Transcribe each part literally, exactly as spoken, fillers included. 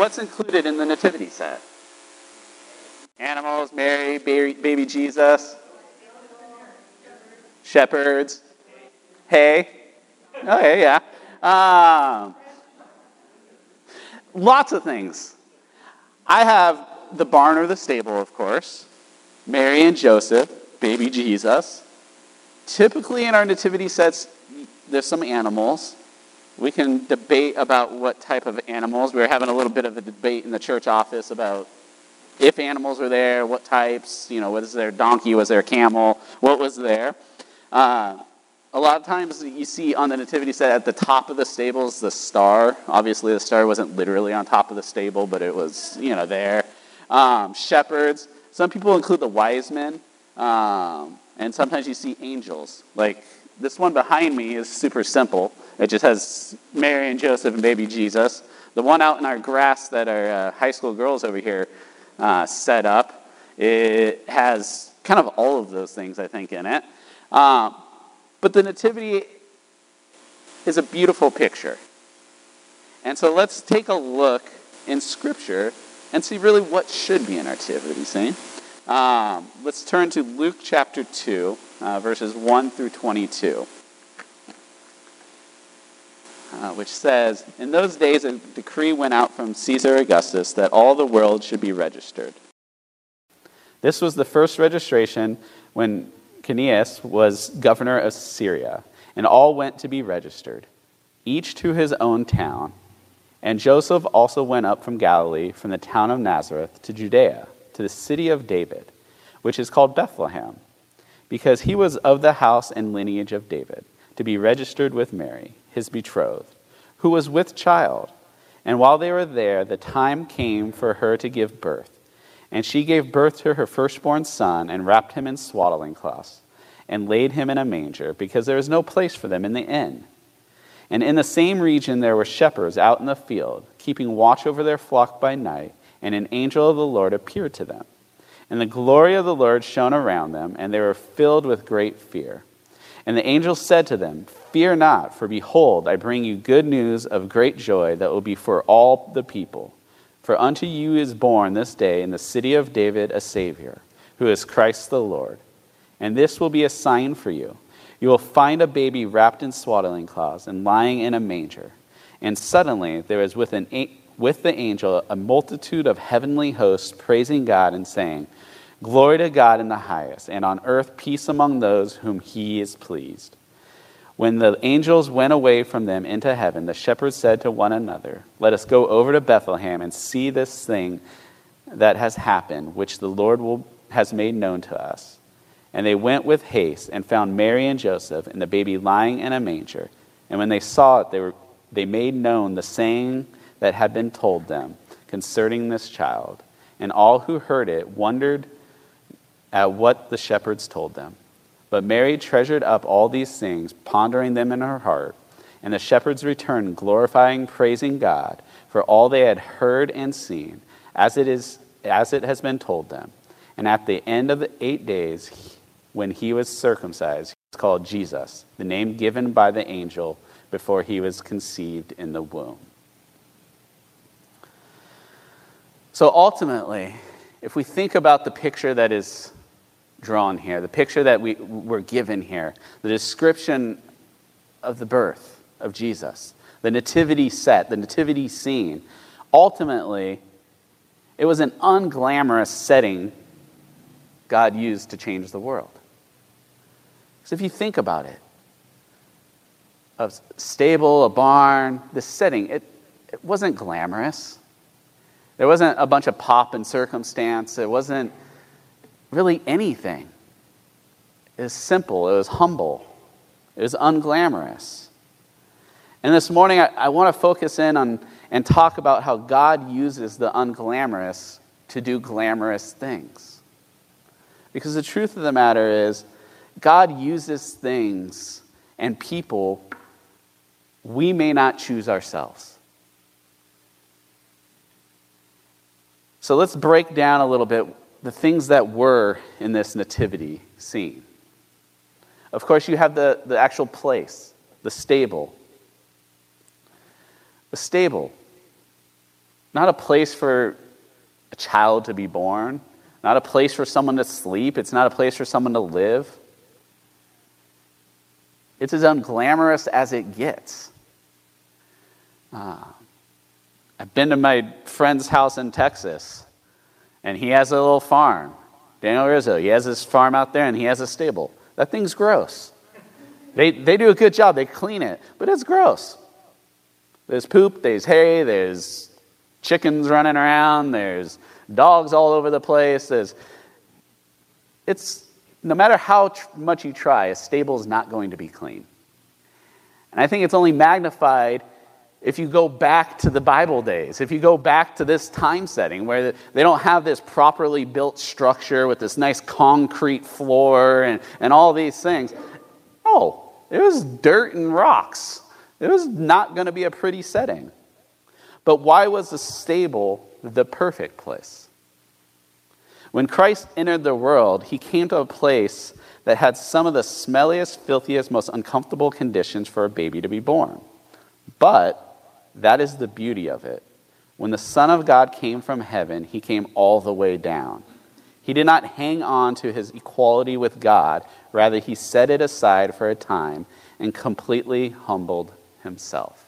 what's included in the nativity set? Animals, Mary, baby, baby Jesus, shepherds, hay. Okay, yeah. Um, lots of things. I have the barn or the stable, of course, Mary and Joseph, baby Jesus. Typically in our nativity sets, there's some animals. We can debate about what type of animals. We were having a little bit of a debate in the church office about if animals were there, what types, you know, was there a donkey, was there a camel, what was there. Uh, a lot of times you see on the nativity set at the top of the stables the star. Obviously the star wasn't literally on top of the stable, but it was, you know, there. Um, shepherds. Some people include the wise men. Um, and sometimes you see angels. Like this one behind me is super simple. It just has Mary and Joseph and baby Jesus. The one out in our grass that our uh, high school girls over here uh, set up, it has kind of all of those things, I think, in it. Um, but the nativity is a beautiful picture. And so let's take a look in Scripture and see really what should be a nativity scene. Um, let's turn to Luke chapter two, uh, verses one through twenty-two. Uh, which says, "In those days a decree went out from Caesar Augustus that all the world should be registered. This was the first registration when Quirinius was governor of Syria, and all went to be registered, each to his own town. And Joseph also went up from Galilee, from the town of Nazareth to Judea, to the city of David, which is called Bethlehem, because he was of the house and lineage of David, to be registered with Mary, his betrothed, who was with child. And while they were there, the time came for her to give birth. And she gave birth to her firstborn son, and wrapped him in swaddling cloths, and laid him in a manger, because there was no place for them in the inn. And in the same region there were shepherds out in the field, keeping watch over their flock by night, and an angel of the Lord appeared to them. And the glory of the Lord shone around them, and they were filled with great fear. And the angel said to them, 'Fear not, for behold, I bring you good news of great joy that will be for all the people. For unto you is born this day in the city of David a Savior, who is Christ the Lord. And this will be a sign for you. You will find a baby wrapped in swaddling cloths and lying in a manger.' And suddenly there was with, an, with the angel a multitude of heavenly hosts praising God and saying, 'Glory to God in the highest, and on earth peace among those whom he is pleased.' When the angels went away from them into heaven, the shepherds said to one another, 'Let us go over to Bethlehem and see this thing that has happened, which the Lord will, has made known to us.' And they went with haste and found Mary and Joseph and the baby lying in a manger. And when they saw it, they were they made known the saying that had been told them concerning this child. And all who heard it wondered at what the shepherds told them. But Mary treasured up all these things, pondering them in her heart. And the shepherds returned, glorifying, praising God for all they had heard and seen, as it is as it has been told them. And at the end of the eight days, when he was circumcised, he was called Jesus, the name given by the angel before he was conceived in the womb." So ultimately, if we think about the picture that is drawn here, the picture that we were given here, the description of the birth of Jesus, the nativity set, the nativity scene, ultimately, it was an unglamorous setting God used to change the world. So if you think about it, a stable, a barn, this setting, it, it wasn't glamorous. There wasn't a bunch of pomp and circumstance. It wasn't really anything. It was simple. It was humble. It was unglamorous. And this morning, I, I want to focus in on and talk about how God uses the unglamorous to do glamorous things. Because the truth of the matter is, God uses things and people we may not choose ourselves. So let's break down a little bit the things that were in this nativity scene. Of course, you have the, the actual place, the stable. The stable. not a place for a child to be born, not a place for someone to sleep. It's not a place for someone to live. It's as unglamorous as it gets. Uh, I've been to my friend's house in Texas, and he has a little farm. Daniel Rizzo, he has this farm out there, and he has a stable. That thing's gross. They they do a good job. They clean it, but it's gross. There's poop, there's hay, there's chickens running around, there's dogs all over the place. There's, it's, no matter how tr- much you try, a stable is not going to be clean. And I think it's only magnified if you go back to the Bible days, if you go back to this time setting where they don't have this properly built structure with this nice concrete floor and, and all these things. No, it was dirt and rocks. It was not going to be a pretty setting. But why was the stable the perfect place? When Christ entered the world, he came to a place that had some of the smelliest, filthiest, most uncomfortable conditions for a baby to be born. But that is the beauty of it. When the Son of God came from heaven, he came all the way down. He did not hang on to his equality with God. Rather, he set it aside for a time and completely humbled himself.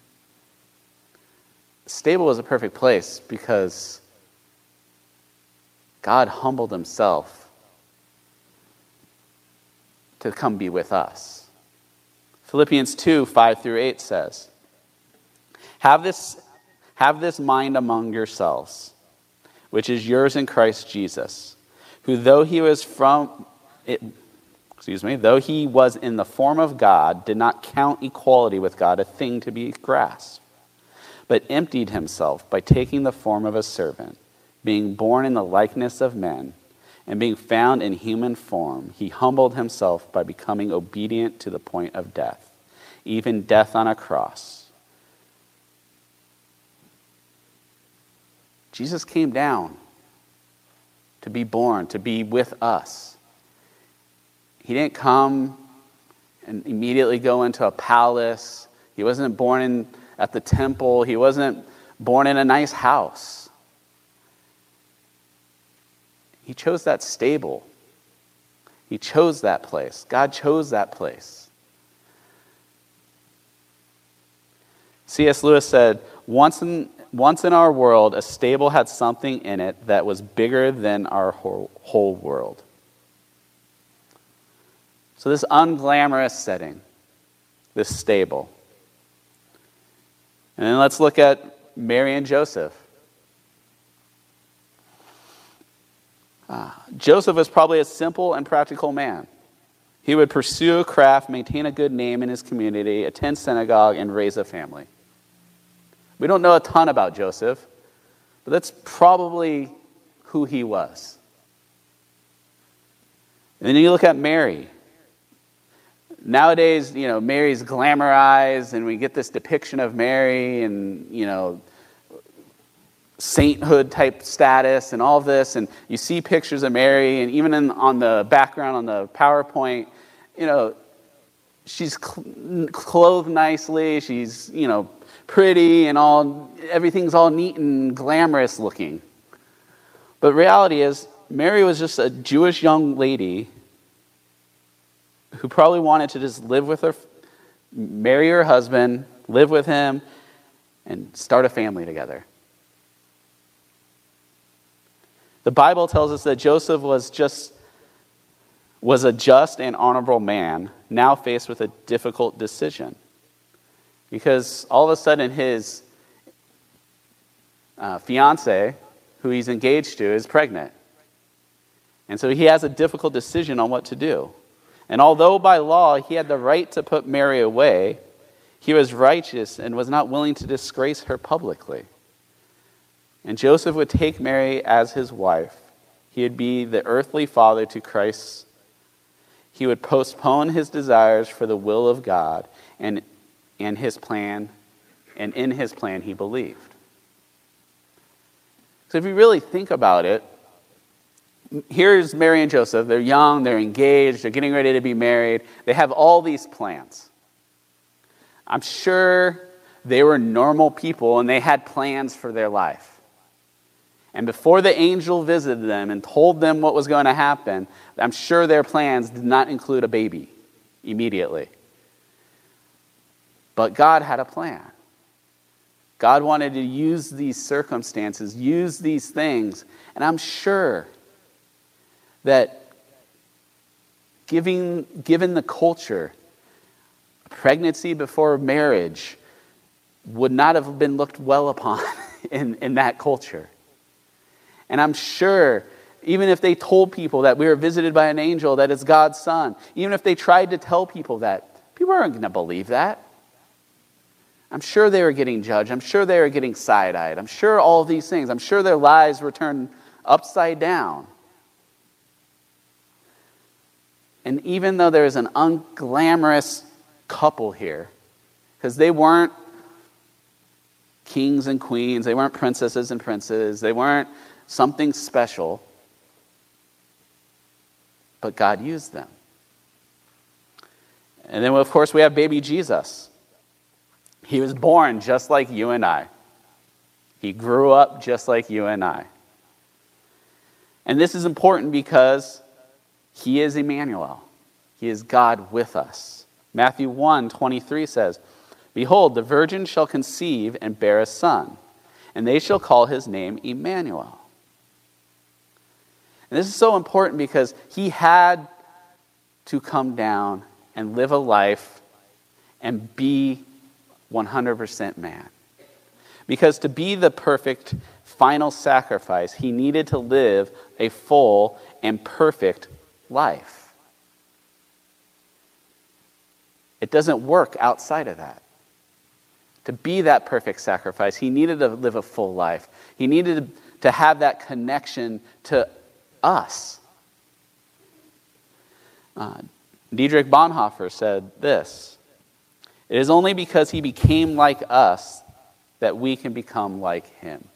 The stable was a perfect place because God humbled himself to come be with us. Philippians two, five through eight says, Have this, have this mind among yourselves, which is yours in Christ Jesus, who though he was from it, excuse me, though he was in the form of God, did not count equality with God a thing to be grasped, but emptied himself by taking the form of a servant, being born in the likeness of men, and being found in human form, he humbled himself by becoming obedient to the point of death, even death on a cross. Jesus came down to be born, to be with us. He didn't come and immediately go into a palace. He wasn't born in, at the temple. He wasn't born in a nice house. He chose that stable. He chose that place. God chose that place. C S Lewis said, once in, once in our world, a stable had something in it that was bigger than our whole, whole world. So this unglamorous setting, this stable. And then let's look at Mary and Joseph. Ah, Joseph was probably a simple and practical man. He would pursue a craft, maintain a good name in his community, attend synagogue, and raise a family. We don't know a ton about Joseph, but that's probably who he was. And then you look at Mary. Nowadays, you know, Mary's glamorized, and we get this depiction of Mary and, you know, sainthood type status and all of this, and you see pictures of Mary, and even in, on the background on the PowerPoint, you know, she's cl- clothed nicely, she's, you know, pretty and all, everything's all neat and glamorous looking. But reality is, Mary was just a Jewish young lady who probably wanted to just live with her, marry her husband, live with him, and start a family together. The Bible tells us that Joseph was just was a just and honorable man, now faced with a difficult decision. Because all of a sudden his uh, fiancée, who he's engaged to, is pregnant. And so he has a difficult decision on what to do. And although by law he had the right to put Mary away, he was righteous and was not willing to disgrace her publicly. And Joseph would take Mary as his wife. He would be the earthly father to Christ. He would postpone his desires for the will of God and, and his plan, and in his plan he believed. So if you really think about it, here's Mary and Joseph. They're young, they're engaged, they're getting ready to be married. They have all these plans. I'm sure they were normal people and they had plans for their life. And before the angel visited them and told them what was going to happen, I'm sure their plans did not include a baby immediately. But God had a plan. God wanted to use these circumstances, use these things. And I'm sure that giving, given the culture, pregnancy before marriage would not have been looked well upon in, in that culture. And I'm sure, even if they told people that we were visited by an angel, that it's God's son, even if they tried to tell people that, people aren't going to believe that. I'm sure they were getting judged. I'm sure they were getting side-eyed. I'm sure all of these things. I'm sure their lives were turned upside down. And even though there is an unglamorous couple here, because they weren't kings and queens, they weren't princesses and princes, they weren't something special, but God used them. And then, of course, we have baby Jesus. He was born just like you and I. He grew up just like you and I. And this is important because he is Emmanuel. He is God with us. Matthew one twenty-three says, "Behold, the virgin shall conceive and bear a son, and they shall call his name Emmanuel." And this is so important because he had to come down and live a life and be one hundred percent man. Because to be the perfect final sacrifice, he needed to live a full and perfect life. It doesn't work outside of that. To be that perfect sacrifice, he needed to live a full life. He needed to have that connection to us. Uh, Dietrich Bonhoeffer said this: "It is only because he became like us that we can become like him."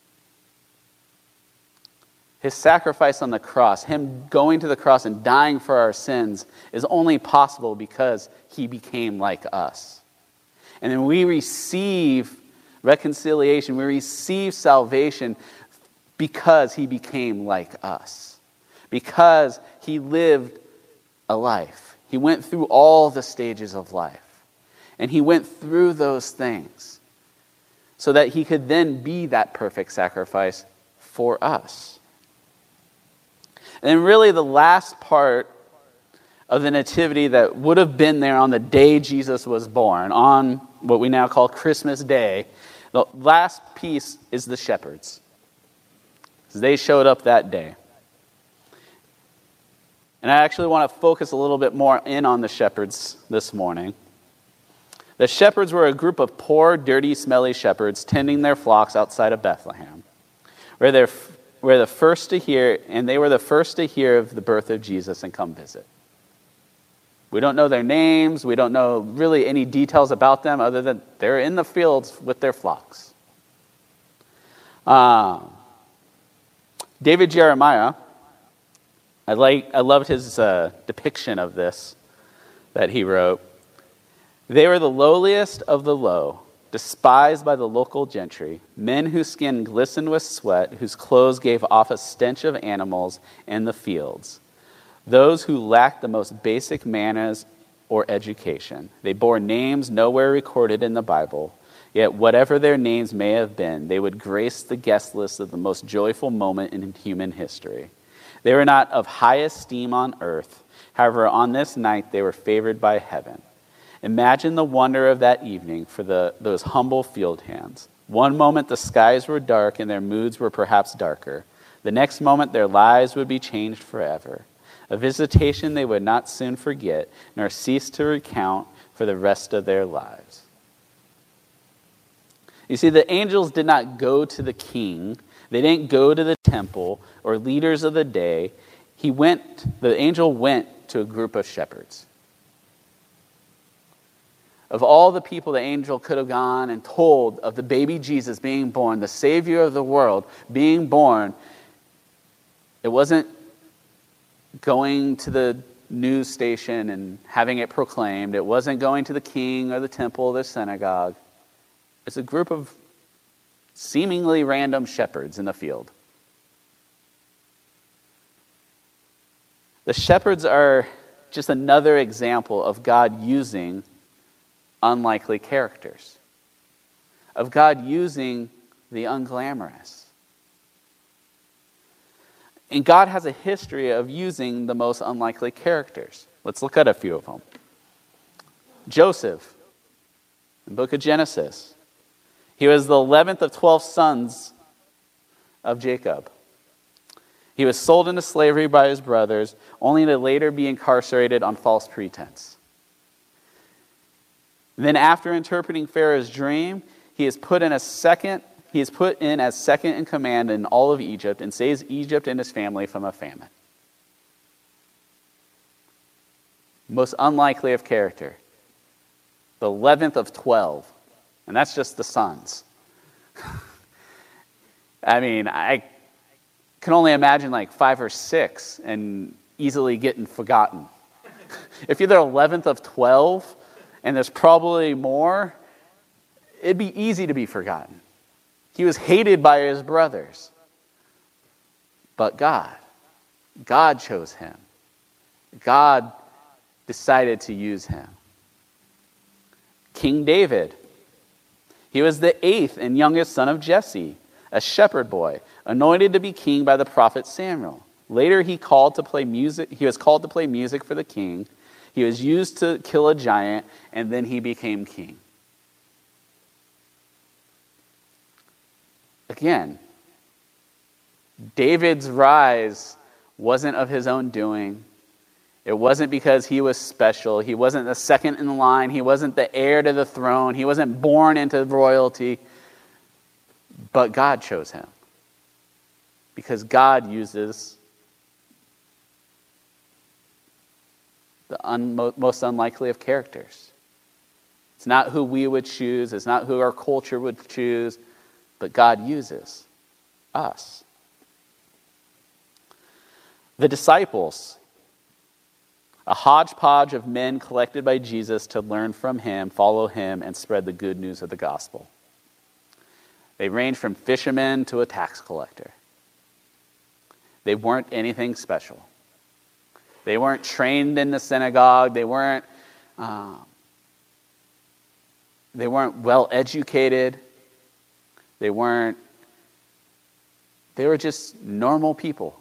His sacrifice on the cross, him going to the cross and dying for our sins, is only possible because he became like us. And then we receive reconciliation, we receive salvation because he became like us. Because he lived a life. He went through all the stages of life. And he went through those things so that he could then be that perfect sacrifice for us. And then really the last part of the nativity that would have been there on the day Jesus was born, on what we now call Christmas Day, the last piece is the shepherds. They showed up that day. And I actually want to focus a little bit more in on the shepherds this morning. The shepherds were a group of poor, dirty, smelly shepherds tending their flocks outside of Bethlehem, where they're were the first to hear, and they were the first to hear of the birth of Jesus and come visit. We don't know their names. We don't know really any details about them other than they're in the fields with their flocks. Um, David Jeremiah, I like, I loved his uh, depiction of this that he wrote. "They were the lowliest of the low, despised by the local gentry, men whose skin glistened with sweat, whose clothes gave off a stench of animals in the fields. Those who lacked the most basic manners or education. They bore names nowhere recorded in the Bible, yet whatever their names may have been, they would grace the guest list of the most joyful moment in human history. They were not of high esteem on earth. However, on this night they were favored by heaven. Imagine the wonder of that evening for the, those humble field hands. One moment the skies were dark and their moods were perhaps darker. The next moment their lives would be changed forever. A visitation they would not soon forget, nor cease to recount for the rest of their lives." You see, the angels did not go to the king. They didn't go to the temple or leaders of the day. He went, the angel went to a group of shepherds. Of all the people the angel could have gone and told of the baby Jesus being born, the Savior of the world being born, it wasn't going to the news station and having it proclaimed. It wasn't going to the king or the temple or the synagogue. It's a group of seemingly random shepherds in the field. The shepherds are just another example of God using unlikely characters, of God using the unglamorous. And God has a history of using the most unlikely characters. Let's look at a few of them. Joseph, in the book of Genesis. He was the eleventh of twelve sons of Jacob. He was sold into slavery by his brothers, only to later be incarcerated on false pretense. Then after interpreting Pharaoh's dream, he is put in a second He is put in as second in command in all of Egypt and saves Egypt and his family from a famine. Most unlikely of character. The eleventh of twelve. And that's just the sons. I mean, I can only imagine like five or six and easily getting forgotten. If you're the eleventh of twelve and there's probably more, it'd be easy to be forgotten. He was hated by his brothers. But God, God chose him. God decided to use him. King David, he was the eighth and youngest son of Jesse, a shepherd boy, anointed to be king by the prophet Samuel. Later he called to play music. He was called to play music for the king. He was used to kill a giant, and then he became king. Again, David's rise wasn't of his own doing. It wasn't because he was special. He wasn't the second in line. He wasn't the heir to the throne. He wasn't born into royalty. But God chose him. Because God uses the un- most unlikely of characters. It's not who we would choose. It's not who our culture would choose. But God uses us. The disciples, a hodgepodge of men collected by Jesus to learn from him, follow him, and spread the good news of the gospel. They ranged from fishermen to a tax collector. They weren't anything special. They weren't trained in the synagogue. They weren't, uh, they weren't well educated. They weren't, they were just normal people.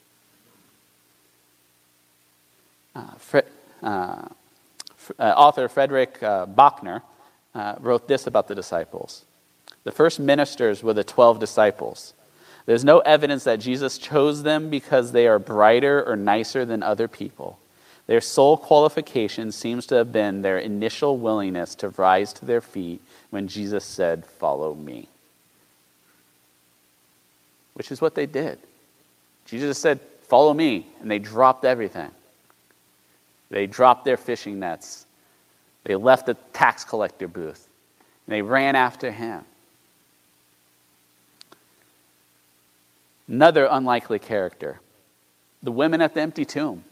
Uh, Fre- uh, uh, author Frederick uh, Buechner uh, wrote this about the disciples. The first ministers were the twelve disciples. There's no evidence that Jesus chose them because they are brighter or nicer than other people. Their sole qualification seems to have been their initial willingness to rise to their feet when Jesus said, "Follow me." Which is what they did. Jesus said, "Follow me," and they dropped everything. They dropped their fishing nets. They left the tax collector booth. And they ran after him. Another unlikely character, the women at the empty tomb.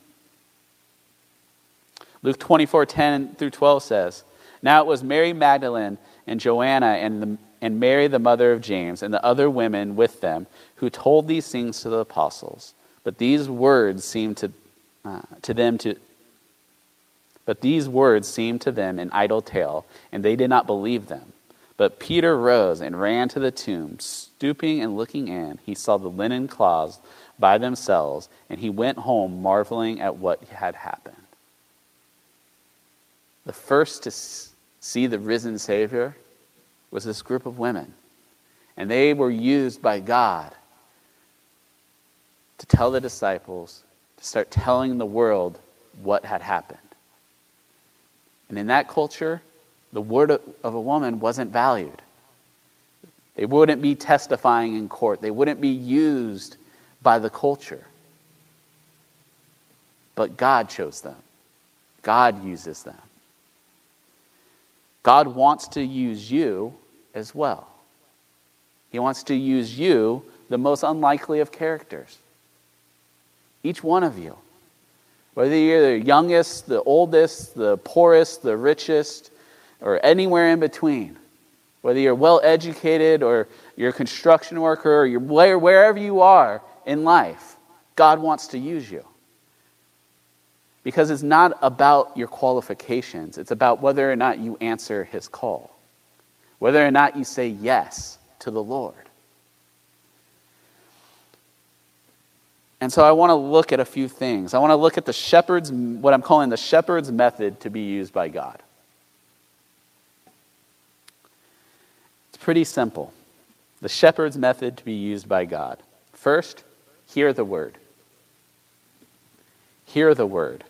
Luke twenty-four ten through twelve says, "Now it was Mary Magdalene and Joanna and the and Mary, the mother of James, and the other women with them, who told these things to the apostles. But these words seemed to uh, to them to but these words seemed to them an idle tale, and they did not believe them. But Peter rose and ran to the tomb. Stooping and looking in, he saw the linen cloths by themselves, and he went home marveling at what had happened." The first to see the risen Savior was this group of women. And they were used by God to tell the disciples, to start telling the world what had happened. And in that culture, the word of a woman wasn't valued. They wouldn't be testifying in court. They wouldn't be used by the culture. But God chose them. God uses them. God wants to use you as well. He wants to use you, the most unlikely of characters. Each one of you. Whether you're the youngest, the oldest, the poorest, the richest, or anywhere in between. Whether you're well educated or you're a construction worker or you're where, wherever you are in life, God wants to use you. Because it's not about your qualifications. It's about whether or not you answer his call. Whether or not you say yes to the Lord. And so I want to look at a few things. I want to look at the shepherd's, what I'm calling the shepherd's method to be used by God. It's pretty simple. The shepherd's method to be used by God. First, hear the word. Hear the word.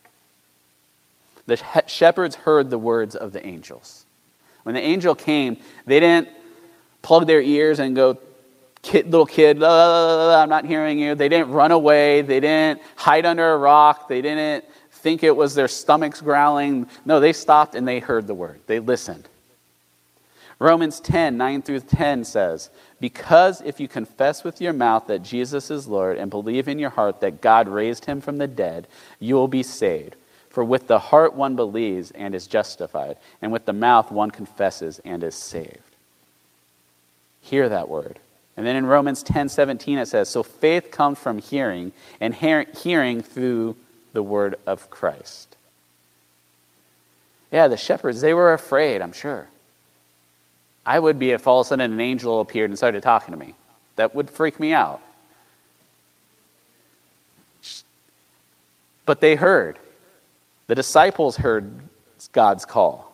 The shepherds heard the words of the angels. When the angel came, they didn't plug their ears and go, kid, little kid, la, la, la, la, I'm not hearing you. They didn't run away. They didn't hide under a rock. They didn't think it was their stomachs growling. No, they stopped and they heard the word. They listened. Romans ten, nine through ten says, because if you confess with your mouth that Jesus is Lord and believe in your heart that God raised him from the dead, you will be saved. For with the heart one believes and is justified, and with the mouth one confesses and is saved. Hear that word. And then in Romans ten seventeen it says, so faith comes from hearing, and hearing through the word of Christ. Yeah, the shepherds, they were afraid, I'm sure. I would be if all of a sudden an angel appeared and started talking to me. That would freak me out. But they heard. The disciples heard God's call.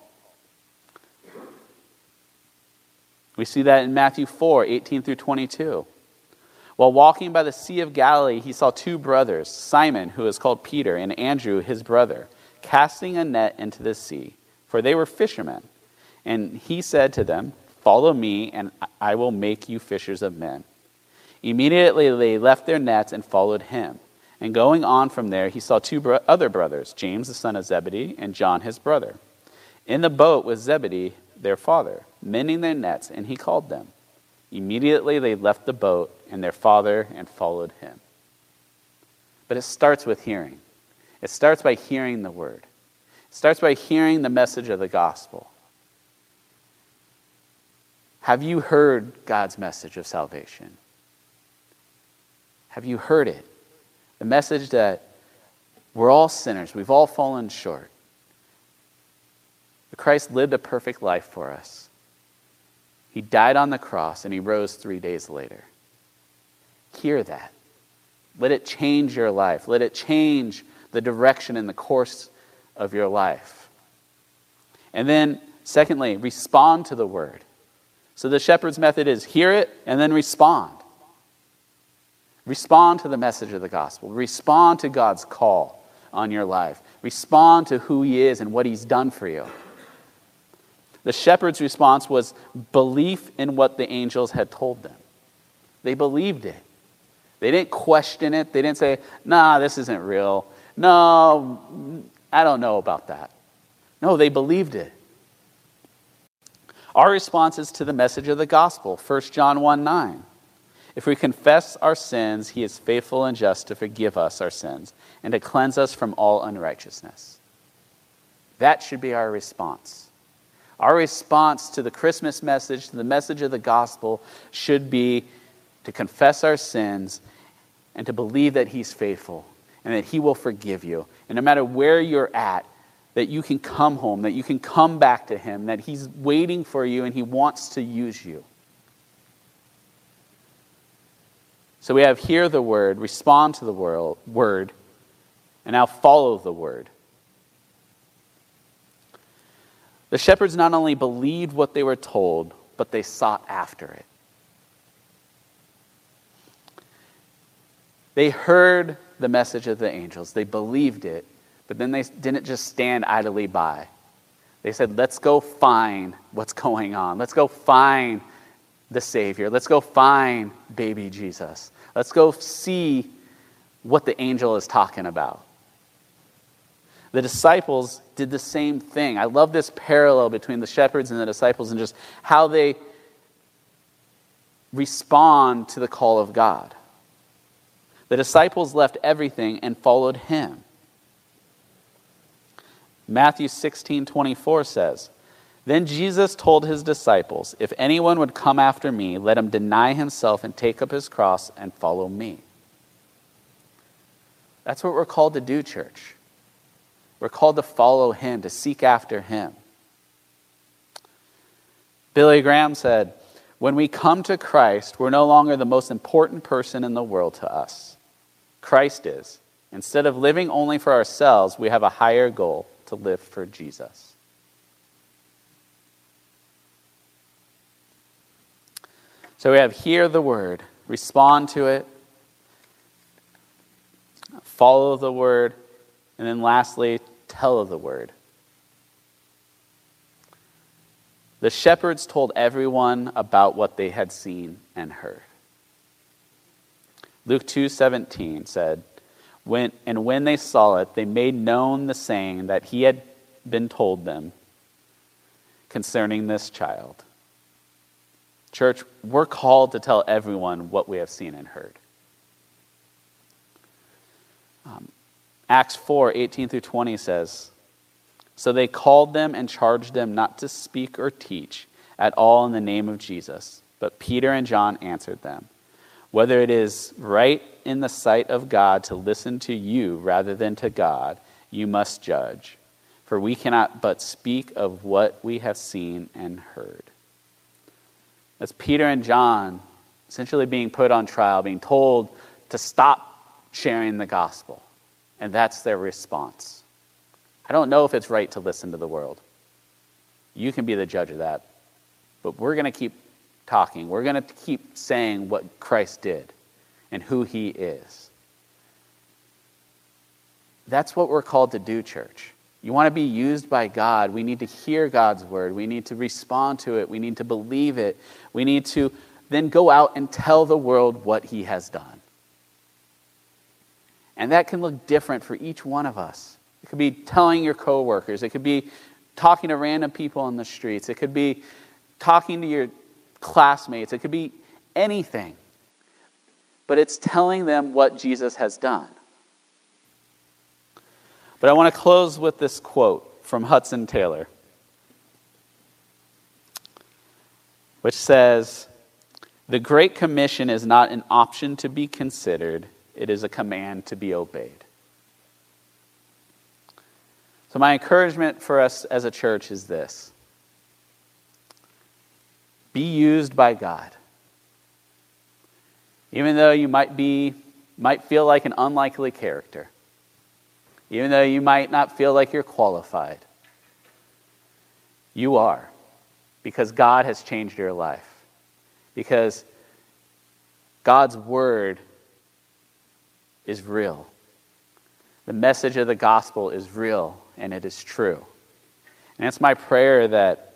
We see that in Matthew four, eighteen through twenty-two. While walking by the Sea of Galilee, he saw two brothers, Simon, who is called Peter, and Andrew, his brother, casting a net into the sea, for they were fishermen. And he said to them, follow me, and I will make you fishers of men. Immediately they left their nets and followed him. And going on from there, he saw two bro- other brothers, James the son of Zebedee, and John his brother. In the boat was Zebedee, their father, mending their nets, and he called them. Immediately they left the boat and their father and followed him. But it starts with hearing. It starts by hearing the word. It starts by hearing the message of the gospel. Have you heard God's message of salvation? Have you heard it? The message that we're all sinners. We've all fallen short. But Christ lived a perfect life for us. He died on the cross and he rose three days later. Hear that. Let it change your life. Let it change the direction and the course of your life. And then, secondly, respond to the word. So the shepherd's method is hear it and then respond. Respond to the message of the gospel. Respond to God's call on your life. Respond to who he is and what he's done for you. The shepherd's response was belief in what the angels had told them. They believed it. They didn't question it. They didn't say, nah, this isn't real. No, I don't know about that. No, they believed it. Our response is to the message of the gospel, First John one nine. If we confess our sins, he is faithful and just to forgive us our sins and to cleanse us from all unrighteousness. That should be our response. Our response to the Christmas message, to the message of the gospel, should be to confess our sins and to believe that he's faithful and that he will forgive you. And no matter where you're at, that you can come home, that you can come back to him, that he's waiting for you and he wants to use you. So we have hear the word, respond to the word, and now follow the word. The shepherds not only believed what they were told, but they sought after it. They heard the message of the angels. They believed it, but then they didn't just stand idly by. They said, let's go find what's going on. Let's go find the Savior. Let's go find baby Jesus. Let's go see what the angel is talking about. The disciples did the same thing. I love this parallel between the shepherds and the disciples and just how they respond to the call of God. The disciples left everything and followed him. Matthew sixteen twenty-four says, Then Jesus told his disciples, if anyone would come after me, let him deny himself and take up his cross and follow me. That's what we're called to do, church. We're called to follow him, to seek after him. Billy Graham said, when we come to Christ, we're no longer the most important person in the world to us. Christ is. Instead of living only for ourselves, we have a higher goal, to live for Jesus. So we have hear the word, respond to it, follow the word, and then lastly, tell of the word. The shepherds told everyone about what they had seen and heard. Luke two seventeen said, when, and when they saw it, they made known the saying that he had been told them concerning this child. Church, we're called to tell everyone what we have seen and heard. Um, Acts four eighteen through twenty says, so they called them and charged them not to speak or teach at all in the name of Jesus. But Peter and John answered them, whether it is right in the sight of God to listen to you rather than to God, you must judge. For we cannot but speak of what we have seen and heard. That's Peter and John essentially being put on trial, being told to stop sharing the gospel. And that's their response. I don't know if it's right to listen to the world. You can be the judge of that. But we're going to keep talking. We're going to keep saying what Christ did and who he is. That's what we're called to do, church. You want to be used by God, we need to hear God's word. We need to respond to it. We need to believe it. We need to then go out and tell the world what he has done. And that can look different for each one of us. It could be telling your coworkers. It could be talking to random people on the streets. It could be talking to your classmates. It could be anything. But it's telling them what Jesus has done. But I want to close with this quote from Hudson Taylor, which says, the Great Commission is not an option to be considered. It is a command to be obeyed. So my encouragement for us as a church is this. Be used by God. Even though you might be, might feel like an unlikely character. Even though you might not feel like you're qualified. You are. Because God has changed your life. Because God's word is real. The message of the gospel is real and it is true. And it's my prayer that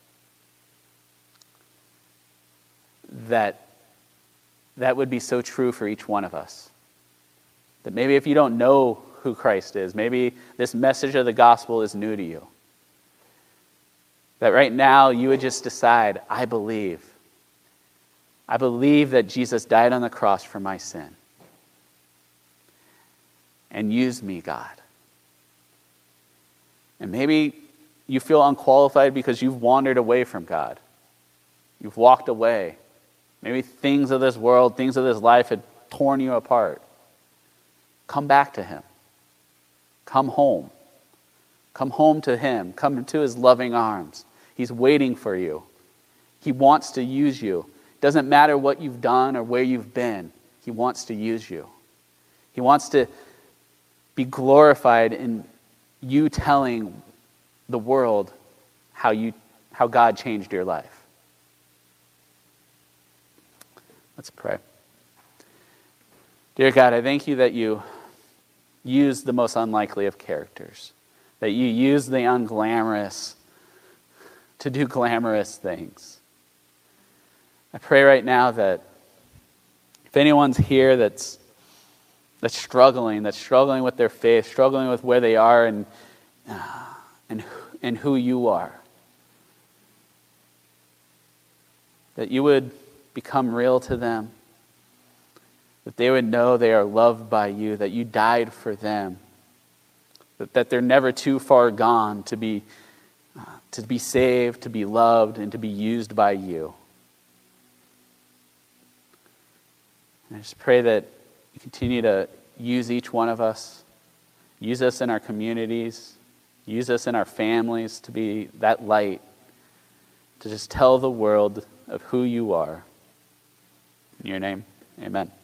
that that would be so true for each one of us. That maybe if you don't know who Christ is, maybe this message of the gospel is new to you. That right now you would just decide, I believe. I believe that Jesus died on the cross for my sin. And use me, God. And maybe you feel unqualified because you've wandered away from God. You've walked away. Maybe things of this world, things of this life had torn you apart. Come back to him. Come home. Come home to him. Come to his loving arms. He's waiting for you. He wants to use you. Doesn't matter what you've done or where you've been. He wants to use you. He wants to be glorified in you telling the world how you how God changed your life. Let's pray. Dear God, I thank you that you use the most unlikely of characters, that you use the unglamorous to do glamorous things. I pray right now that if anyone's here that's that's struggling, that's struggling with their faith, struggling with where they are and uh, and and who you are, that you would become real to them, that they would know they are loved by you, that you died for them, that, that they're never too far gone to be uh, to be saved, to be loved, and to be used by you. And I just pray that you continue to use each one of us, use us in our communities, use us in our families to be that light, to just tell the world of who you are. In your name, amen.